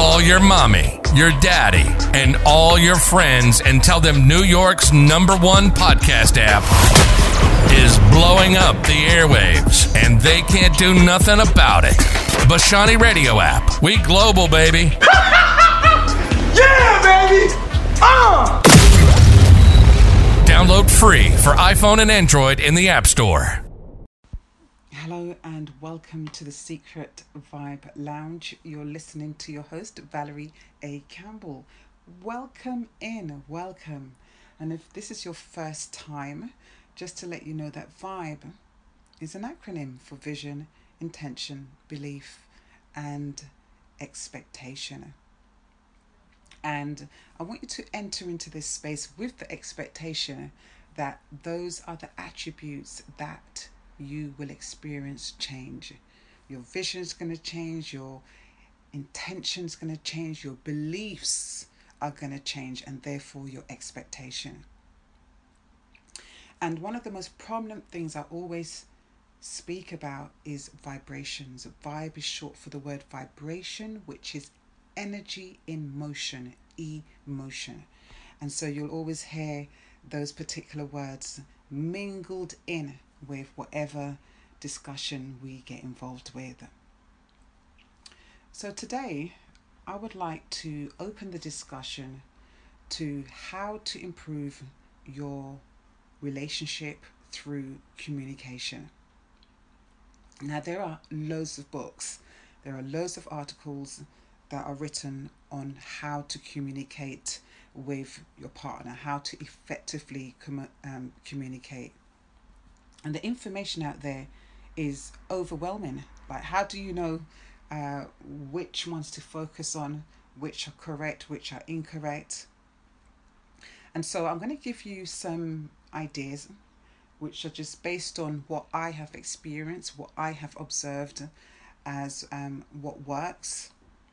Call your mommy, your daddy, and all your friends and tell them New York's #1 podcast app is blowing up the airwaves, and they can't do nothing about it. Bashani Radio app. We global, baby. Yeah, baby! Download free for iPhone and Android in the App Store. Hello and welcome to the Secret Vibe Lounge. You're listening to your host, Valerie A. Campbell. Welcome in, welcome. And if this is your first time, just to let you know that VIBE is an acronym for vision, intention, belief, and expectation. And I want you to enter into this space with the expectation that those are the attributes that you will experience change. Your vision is going to change, your intention is going to change, your beliefs are going to change, and therefore your expectation. And one of the most prominent things I always speak about is vibrations. Vibe is short for the word vibration, which is energy in motion, emotion. And so you'll always hear those particular words mingled in with whatever discussion we get involved with. So today I would like to open the discussion to how to improve your relationship through communication. Now, there are loads of books, there are loads of articles that are written on how to communicate with your partner, how to effectively communicate. And the information out there is overwhelming. Like, how do you know which ones to focus on, which are correct, which are incorrect? And so I'm going to give you some ideas which are just based on what I have experienced, what I have observed as what works.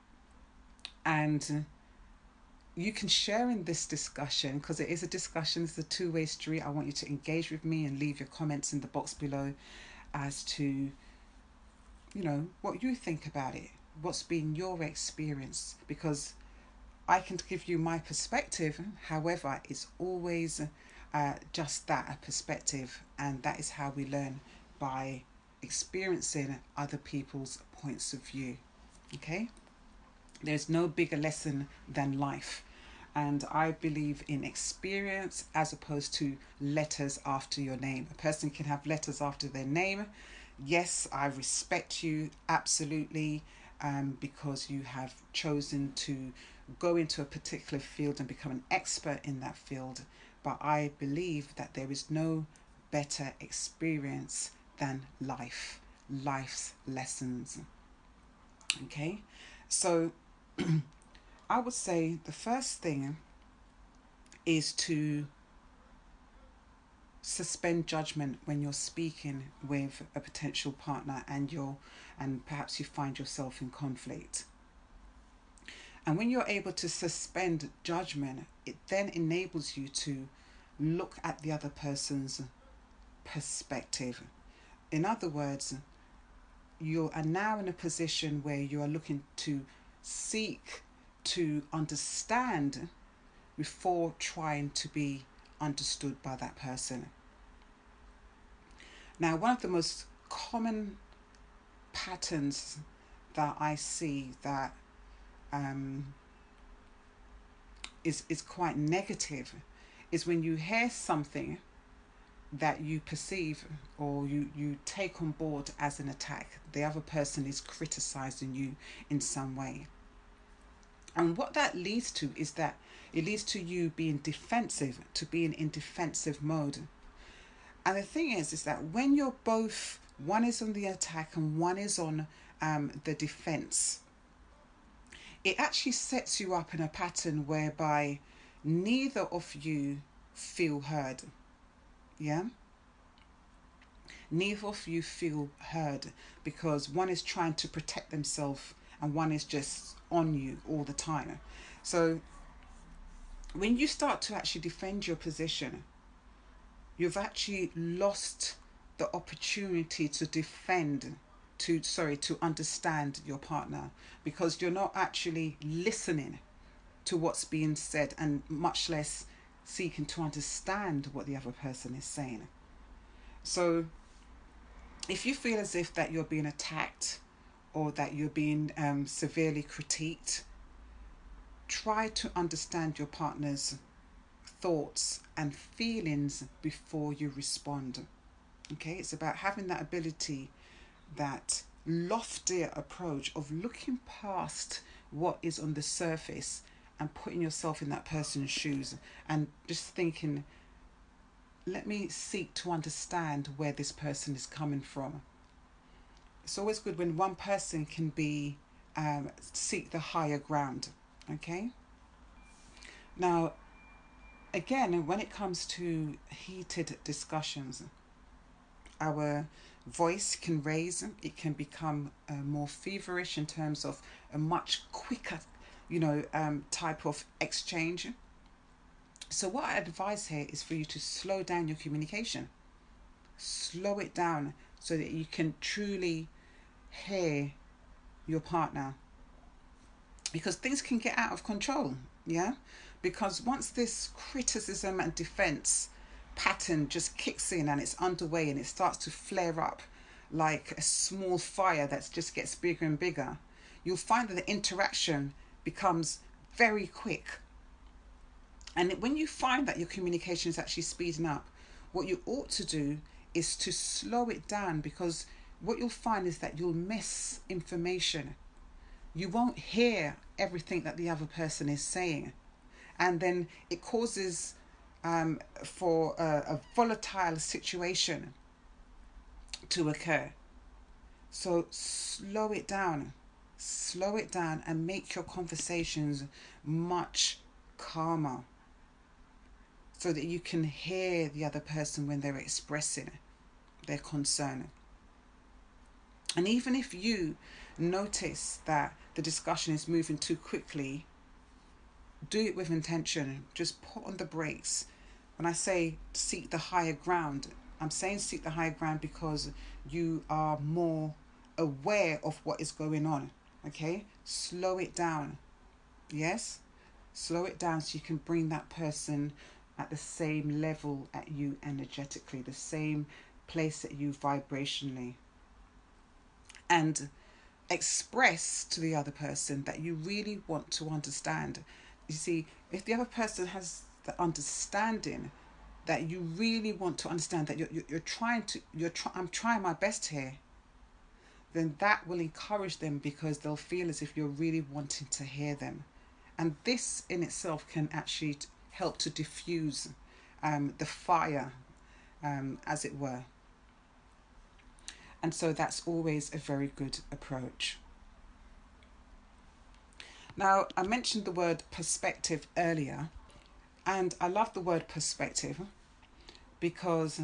And you can share in this discussion, because it is a discussion, it's a two-way street. I want you to engage with me and leave your comments in the box below as to, you know, what you think about it, what's been your experience, because I can give you my perspective. However, it's always just that, a perspective, and that is how we learn, by experiencing other people's points of view. Okay? There's no bigger lesson than life. And I believe in experience as opposed to letters after your name. A person can have letters after their name. Yes, I respect you absolutely, because you have chosen to go into a particular field and become an expert in that field. But I believe that there is no better experience than life's lessons. Okay, so I would say the first thing is to suspend judgment when you're speaking with a potential partner and perhaps you find yourself in conflict. And when you're able to suspend judgment, it then enables you to look at the other person's perspective. In other words, you are now in a position where you are looking to seek to understand before trying to be understood by that person. Now, one of the most common patterns that I see that is quite negative is when you hear something that you perceive or you take on board as an attack. The other person is criticizing you in some way. And what that leads to is that it leads to you being defensive, to being in defensive mode. And the thing is that when you're both, one is on the attack and one is on the defense, it actually sets you up in a pattern whereby neither of you feel heard. Yeah? Neither of you feel heard because one is trying to protect themselves and one is just on you all the time. So when you start to actually defend your position, you've actually lost the opportunity to defend, to understand your partner, because you're not actually listening to what's being said, and much less seeking to understand what the other person is saying. So if you feel as if that you're being attacked or that you're being severely critiqued, try to understand your partner's thoughts and feelings before you respond. Okay, it's about having that ability, that loftier approach of looking past what is on the surface and putting yourself in that person's shoes and just thinking, let me seek to understand where this person is coming from. It's always good when one person can be seek the higher ground. Okay. Now, again, when it comes to heated discussions, our voice can raise, it can become more feverish in terms of a much quicker, type of exchange. So what I advise here is for you to slow down your communication. Slow it down so that you can truly hear your partner. Because things can get out of control, yeah? Because once this criticism and defense pattern just kicks in and it's underway and it starts to flare up like a small fire that just gets bigger and bigger, you'll find that the interaction becomes very quick. And when you find that your communication is actually speeding up, what you ought to do is to slow it down, because what you'll find is that you'll miss information. You won't hear everything that the other person is saying. And then it causes for a volatile situation to occur. So slow it down and make your conversations much calmer, so that you can hear the other person when they're expressing their concern. And even if you notice that the discussion is moving too quickly, do it with intention. Just put on the brakes. When I say seek the higher ground, I'm saying seek the higher ground because you are more aware of what is going on. Okay? Slow it down. Yes? Slow it down so you can bring that person at the same level at you energetically, the same place at you vibrationally. And express to the other person that you really want to understand. You see, if the other person has the understanding that you really want to understand, that I'm trying my best here, then that will encourage them, because they'll feel as if you're really wanting to hear them. And this in itself can actually help to diffuse the fire, as it were. And so that's always a very good approach. Now, I mentioned the word perspective earlier, and I love the word perspective because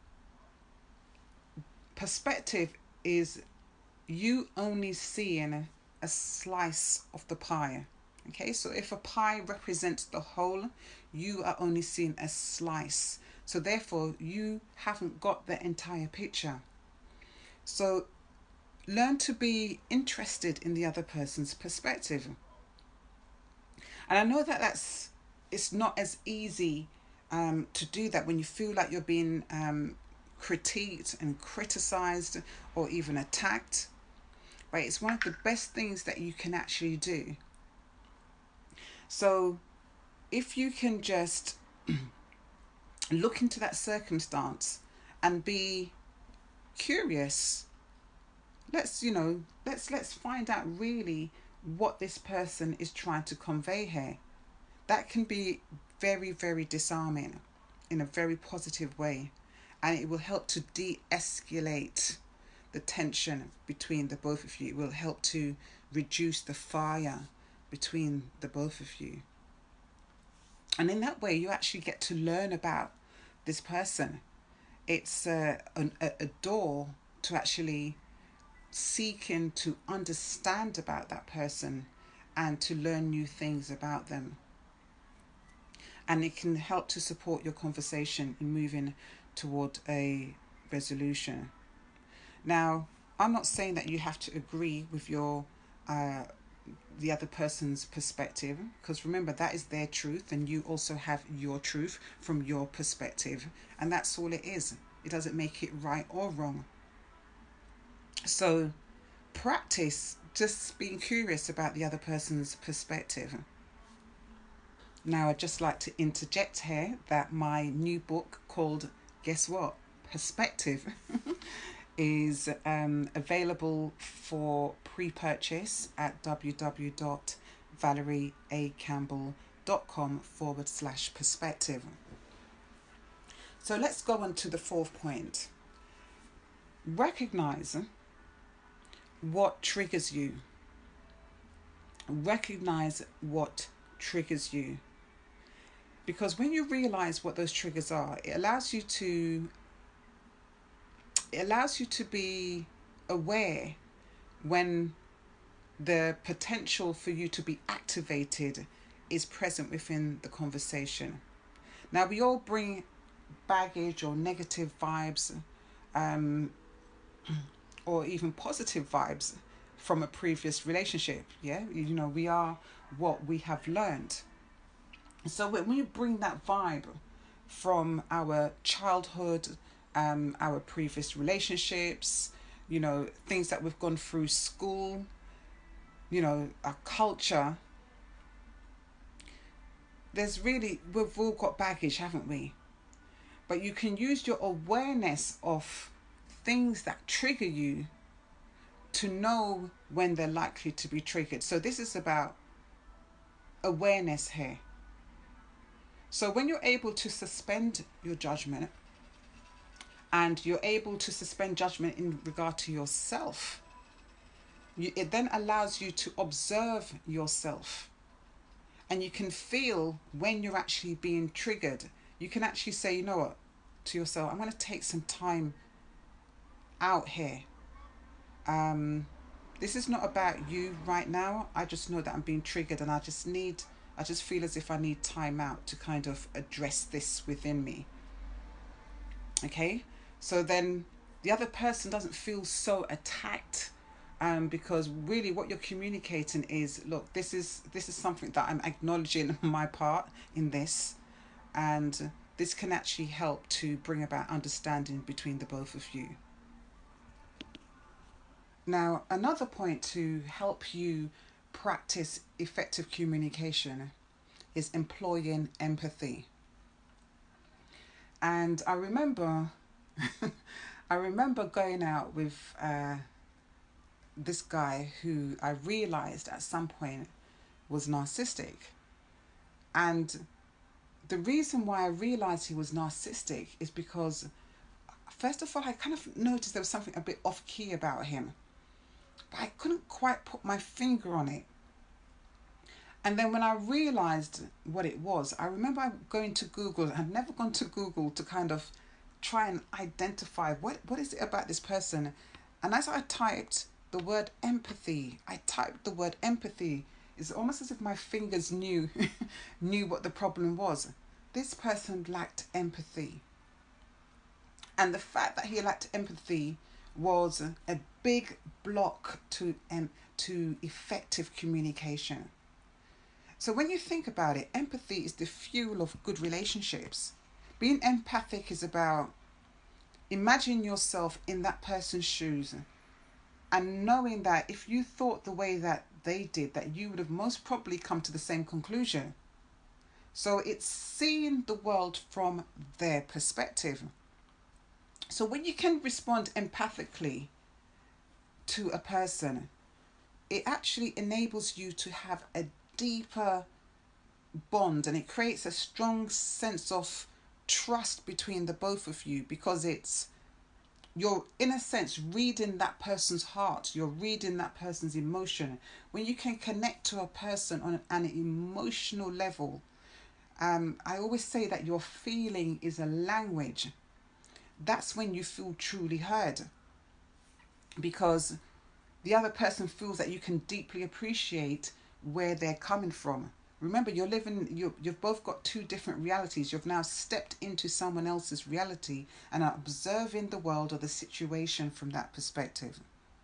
perspective is you only seeing a slice of the pie. Okay, so if a pie represents the whole, you are only seeing a slice. So therefore, you haven't got the entire picture. So learn to be interested in the other person's perspective. And I know that it's not as easy to do that when you feel like you're being critiqued and criticized or even attacked. But it's one of the best things that you can actually do. So if you can just look into that circumstance and be curious, let's find out really what this person is trying to convey here. That can be very, very disarming in a very positive way, and it will help to de-escalate the tension between the both of you. It will help to reduce the fire between the both of you. And in that way, you actually get to learn about this person. It's a door to actually seeking to understand about that person and to learn new things about them. And it can help to support your conversation in moving toward a resolution. Now, I'm not saying that you have to agree with your the other person's perspective, because remember, that is their truth and you also have your truth from your perspective, and that's all it is. It doesn't make it right or wrong. So practice just being curious about the other person's perspective. Now, I'd just like to interject here that my new book called, guess what? Perspective, is available for pre-purchase at www.valerieacampbell.com/perspective. So let's go on to the fourth point. Recognize what triggers you. Recognize what triggers you. Because when you realize what those triggers are, it allows you to be aware when the potential for you to be activated is present within the conversation. Now, we all bring baggage or negative vibes, or even positive vibes from a previous relationship. Yeah, we are what we have learned. So when we bring that vibe from our childhood, our previous relationships, things that we've gone through school, our culture, we've all got baggage, haven't we? But you can use your awareness of things that trigger you to know when they're likely to be triggered. So this is about awareness here. So when you're able to suspend your judgment, and you're able to suspend judgment in regard to yourself, it then allows you to observe yourself. And you can feel when you're actually being triggered. You can actually say, you know what, to yourself, I'm going to take some time out here. This is not about you right now. I just know that I'm being triggered, and I just feel as if I need time out to kind of address this within me. Okay? So then the other person doesn't feel so attacked, because really what you're communicating is, look, this is something that I'm acknowledging my part in this, and this can actually help to bring about understanding between the both of you. Now, another point to help you practice effective communication is employing empathy. And I remember going out with this guy who I realized at some point was narcissistic. And the reason why I realized he was narcissistic is because, first of all, I kind of noticed there was something a bit off key about him, but I couldn't quite put my finger on it. And then when I realized what it was, I remember going to Google. I'd never gone to Google to kind of try and identify what is it about this person. And as I typed the word empathy, it's almost as if my fingers knew what the problem was. This person lacked empathy. And the fact that he lacked empathy was a big block to effective communication. So when you think about it, empathy is the fuel of good relationships. Being empathic is about imagining yourself in that person's shoes and knowing that if you thought the way that they did, that you would have most probably come to the same conclusion. So it's seeing the world from their perspective. So when you can respond empathically to a person, it actually enables you to have a deeper bond, and it creates a strong sense of trust between the both of you, because you're in a sense reading that person's heart, you're reading that person's emotion. When you can connect to a person on an emotional level, I always say that your feeling is a language. That's when you feel truly heard, because the other person feels that you can deeply appreciate where they're coming from. Remember, you've both got two different realities. You've now stepped into someone else's reality and are observing the world or the situation from that perspective.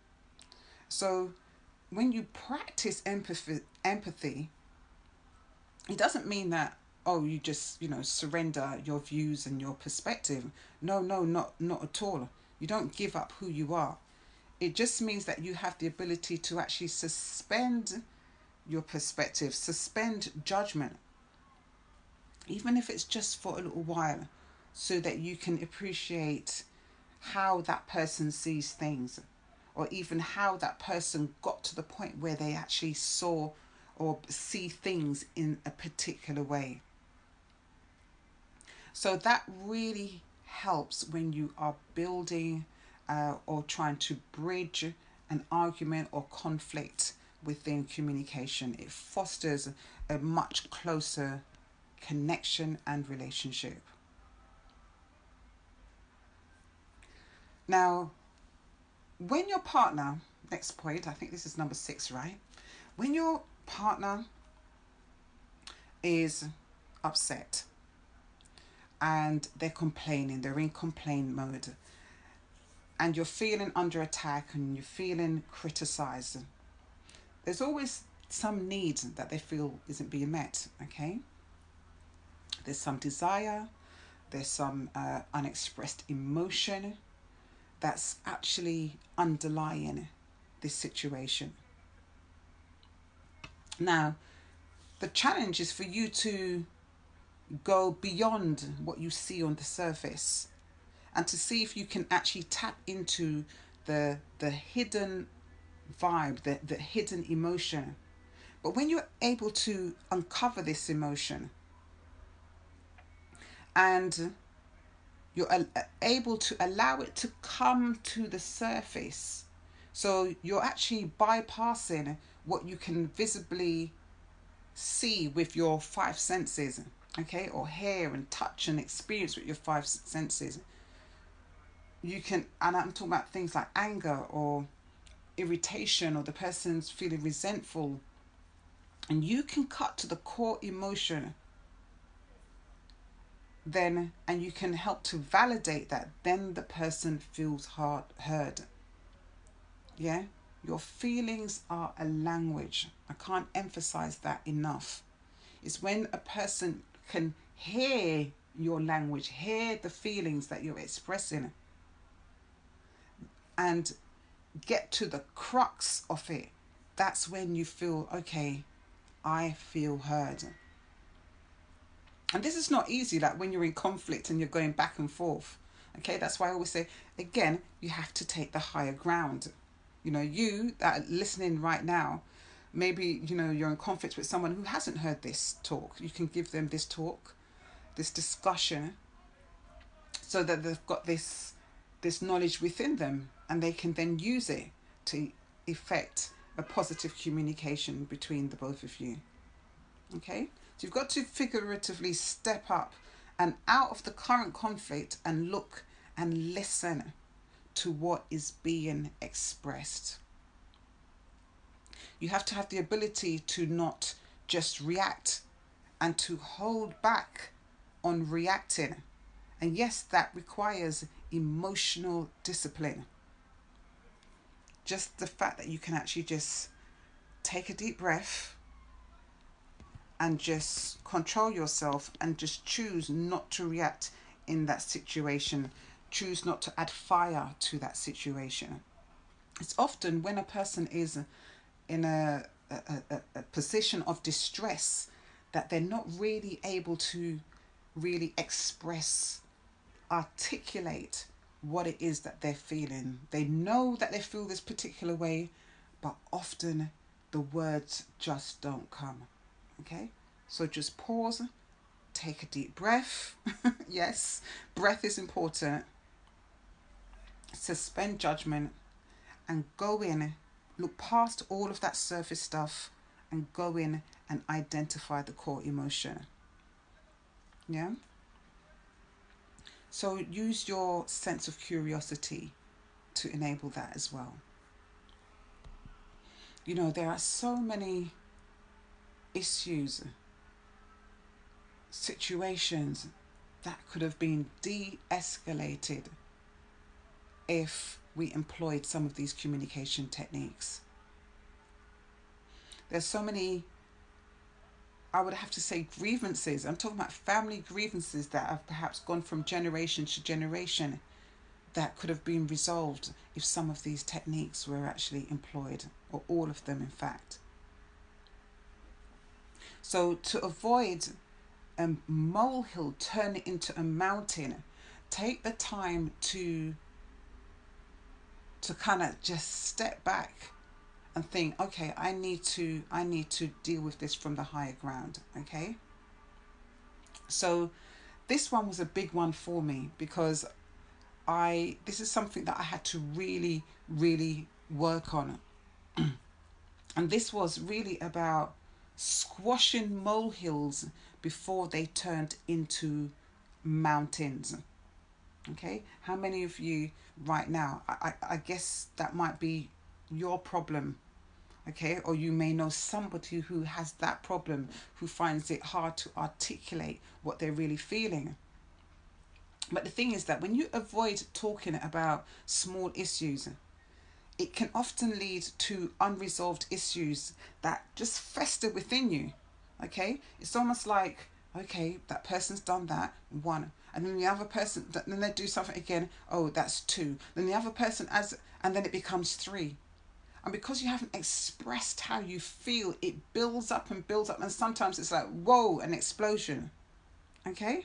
So when you practice empathy, it doesn't mean that, oh, you just, surrender your views and your perspective. No, no, not at all. You don't give up who you are. It just means that you have the ability to actually suspend your perspective, suspend judgment, even if it's just for a little while, so that you can appreciate how that person sees things, or even how that person got to the point where they actually saw or see things in a particular way. So that really helps when you are building or trying to bridge an argument or conflict within communication. It fosters a much closer connection and relationship. Now, when your partner, next point, I think this is number 6, right? When your partner is upset and they're complaining, they're in complaint mode, and you're feeling under attack and you're feeling criticized, there's always some need that they feel isn't being met, okay? There's some desire, there's some unexpressed emotion that's actually underlying this situation. Now, the challenge is for you to go beyond what you see on the surface and to see if you can actually tap into the hidden vibe, the hidden emotion. But when you're able to uncover this emotion and you're able to allow it to come to the surface, so you're actually bypassing what you can visibly see with your 5 senses, okay, or hear and touch and experience with your 5 senses. You can, and I'm talking about things like anger or irritation, or the person's feeling resentful, and you can cut to the core emotion then, and you can help to validate that, then the person feels heard. Yeah, your feelings are a language. I can't emphasize that enough. It's when a person can hear your language, hear the feelings that you're expressing, and get to the crux of it. That's when you feel, okay, I feel heard. And this is not easy, like when you're in conflict and you're going back and forth. Okay, that's why I always say, again, you have to take the higher ground. You that are listening right now, maybe, you're in conflict with someone who hasn't heard this talk. You can give them this talk, this discussion, so that they've got this knowledge within them, and they can then use it to effect a positive communication between the both of you. Okay? So you've got to figuratively step up and out of the current conflict and look and listen to what is being expressed. You have to have the ability to not just react and to hold back on reacting. And yes, that requires emotional discipline. Just the fact that you can actually just take a deep breath and just control yourself and just choose not to react in that situation. Choose not to add fire to that situation. It's often when a person is in a position of distress that they're not really able to really express, articulate what it is that they're feeling. They know that they feel this particular way, but often the words just don't come. Okay, so just pause, take a deep breath. Yes, breath is important. Suspend judgment and go in, look past all of that surface stuff and go in and identify the core emotion. Yeah. So use your sense of curiosity to enable that as well. There are so many issues, situations that could have been de-escalated if we employed some of these communication techniques. There's so many, I would have to say, grievances. I'm talking about family grievances that have perhaps gone from generation to generation that could have been resolved if some of these techniques were actually employed, or all of them, in fact. So to avoid a molehill turning into a mountain, take the time to kind of just step back and think, okay, I need to deal with this from the higher ground. Okay, so this one was a big one for me, because this is something that I had to really work on. And this was really about squashing molehills before they turned into mountains. Okay, how many of you right now, I guess that might be your problem. Okay, or you may know somebody who has that problem, who finds it hard to articulate what they're really feeling. But the thing is that when you avoid talking about small issues, it can often lead to unresolved issues that just fester within you. Okay, it's almost like, okay, that person's done that, one, and then the other person, then they do something again, oh, that's two, then the other person adds, and then it becomes three. And because you haven't expressed how you feel, it builds up, and sometimes it's like, whoa, an explosion. Okay,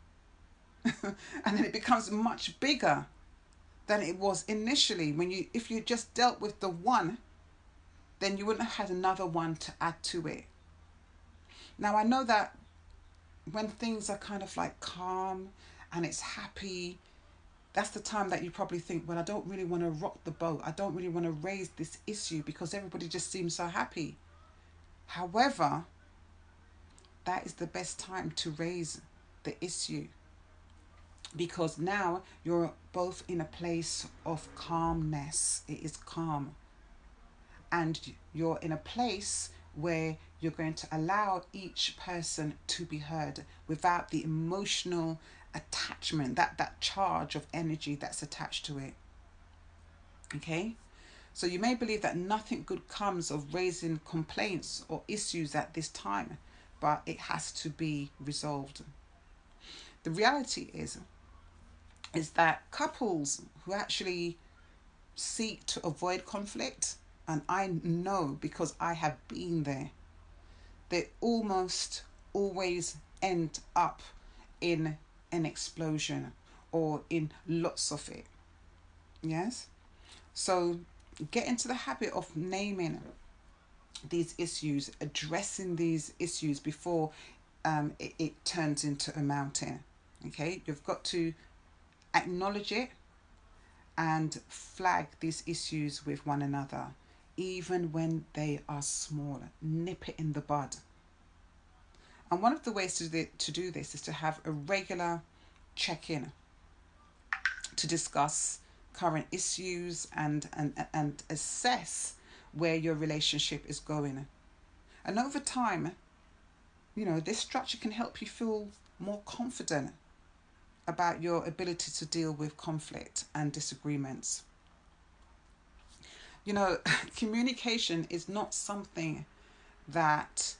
and then it becomes much bigger than it was initially. If you just dealt with the one, then you wouldn't have had another one to add to it. Now, I know that when things are kind of like calm and it's happy, that's the time that you probably think, well, I don't really want to rock the boat. I don't really want to raise this issue because everybody just seems so happy. However, that is the best time to raise the issue, because now you're both in a place of calmness. It is calm. And you're in a place where you're going to allow each person to be heard without the emotional attachment, that charge of energy that's attached to it. Okay? So you may believe that nothing good comes of raising complaints or issues at this time, but it has to be resolved. The reality is that couples who actually seek to avoid conflict, and I know because I have been there, they almost always end up in an explosion or in lots of it. Yes? So get into the habit of naming these issues, addressing these issues before it turns into a mountain. Okay? You've got to acknowledge it and flag these issues with one another, even when they are small. Nip it in the bud. And one of the ways to do this is to have a regular check-in to discuss current issues and assess where your relationship is going. And over time, this structure can help you feel more confident about your ability to deal with conflict and disagreements. Communication is not something that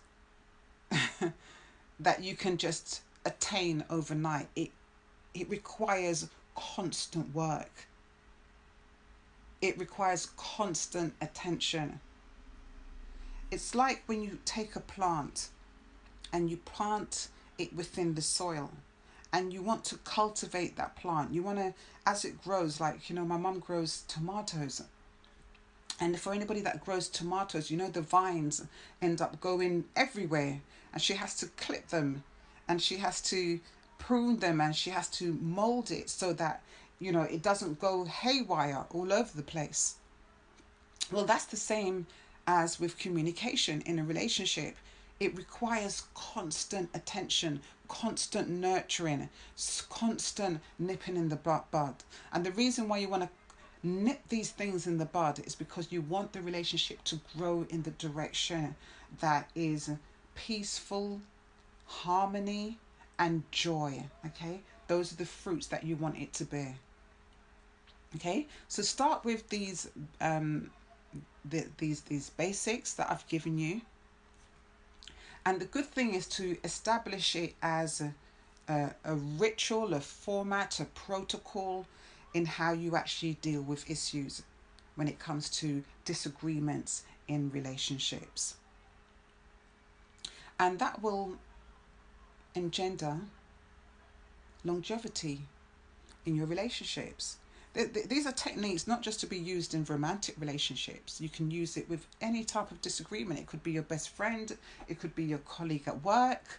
that you can just attain overnight. It requires constant work. It requires constant attention. It's like when you take a plant and you plant it within the soil, and you want to cultivate that plant. You want to, as it grows, like, my mum grows tomatoes. And for anybody that grows tomatoes, the vines end up going everywhere. And she has to clip them. And she has to prune them. And she has to mold it so that, it doesn't go haywire all over the place. Well, that's the same as with communication in a relationship. It requires constant attention, constant nurturing, constant nipping in the bud. And the reason why you want to nip these things in the bud is because you want the relationship to grow in the direction that is peaceful, harmony, and joy. Okay? Those are the fruits that you want it to bear. Okay, so start with these these basics that I've given you. And the good thing is to establish it as a ritual, a format, a protocol in how you actually deal with issues when it comes to disagreements in relationships. And that will engender longevity in your relationships. These are techniques not just to be used in romantic relationships. You can use it with any type of disagreement. It could be your best friend. It could be your colleague at work.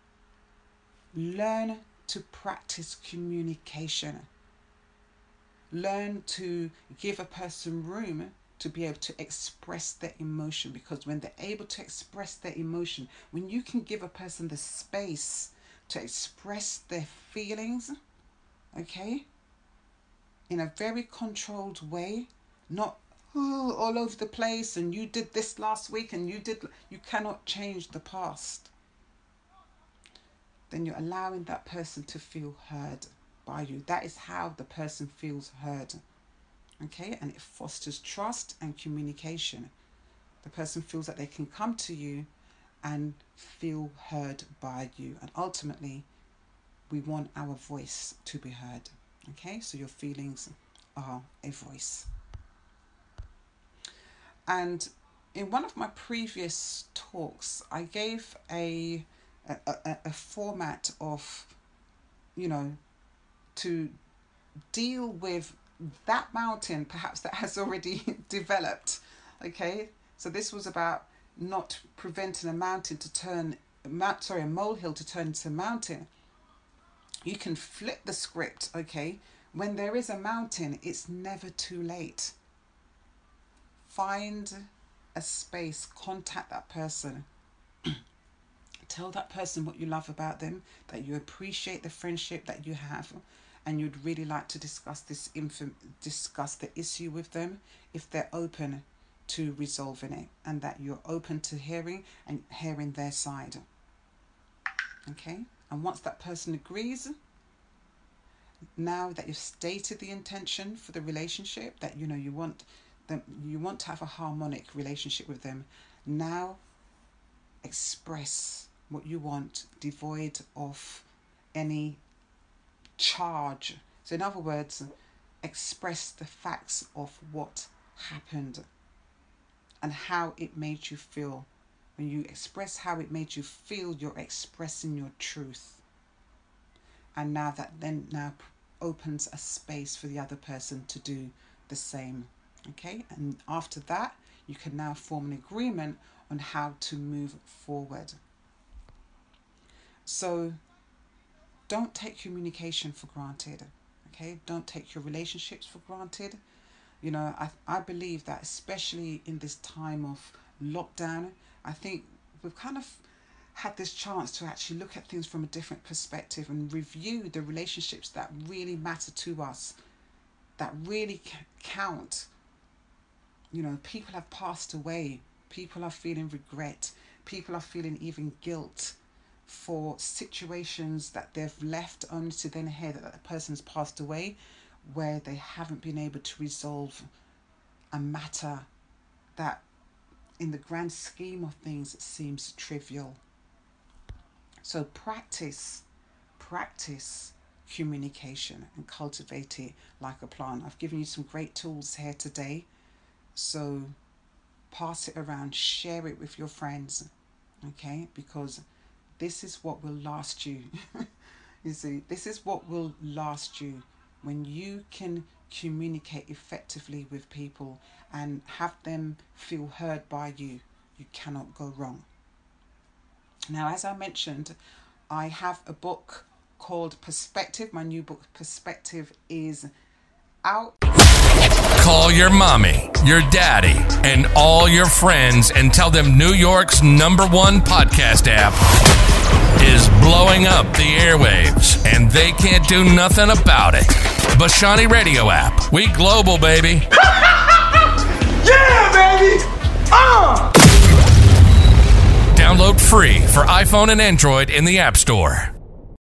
Learn to practice communication. Learn to give a person room to be able to express their emotion, because when they're able to express their emotion, when you can give a person the space to express their feelings, okay, in a very controlled way, not all over the place, and you did this last week and you cannot change the past, then you're allowing that person to feel heard by you. That is how the person feels heard. Okay, and it fosters trust and communication. The person feels that they can come to you and feel heard by you. And ultimately, we want our voice to be heard. Okay, so your feelings are a voice. And in one of my previous talks, I gave a format of, to deal with that mountain perhaps that has already developed. Okay, so this was about not preventing a molehill to turn into a mountain. You can flip the script. Okay, when there is a mountain, it's never too late. Find a space, contact that person, tell that person what you love about them, that you appreciate the friendship that you have, and you'd really like to discuss discuss the issue with them if they're open to resolving it, and that you're open to hearing their side. Okay, and once that person agrees, now that you've stated the intention for the relationship, that you want to have a harmonic relationship with them, now express what you want, devoid of any charge. So in other words, express the facts of what happened and how it made you feel. When you express how it made you feel, you're expressing your truth. And now that opens a space for the other person to do the same. Okay, and after that, you can now form an agreement on how to move forward. So don't take communication for granted. Okay, don't take your relationships for granted. I believe that, especially in this time of lockdown, I think we've kind of had this chance to actually look at things from a different perspective and review the relationships that really matter to us, that really count. People have passed away. People are feeling regret. People are feeling even guilt for situations that they've left only to then hear that the person's passed away, where they haven't been able to resolve a matter that in the grand scheme of things seems trivial. So practice communication and cultivate it like a plant. I've given you some great tools here today. So pass it around, share it with your friends, okay? Because this is what will last you. You see, this is what will last you when you can communicate effectively with people and have them feel heard by you. You cannot go wrong. Now, as I mentioned, I have a book called Perspective. My new book, Perspective, is out. Call your mommy, your daddy, and all your friends and tell them New York's #1 podcast app is blowing up the airwaves, and they can't do nothing about it. Bashani Radio app. We global, baby. Yeah, baby! Download free for iPhone and Android in the App Store.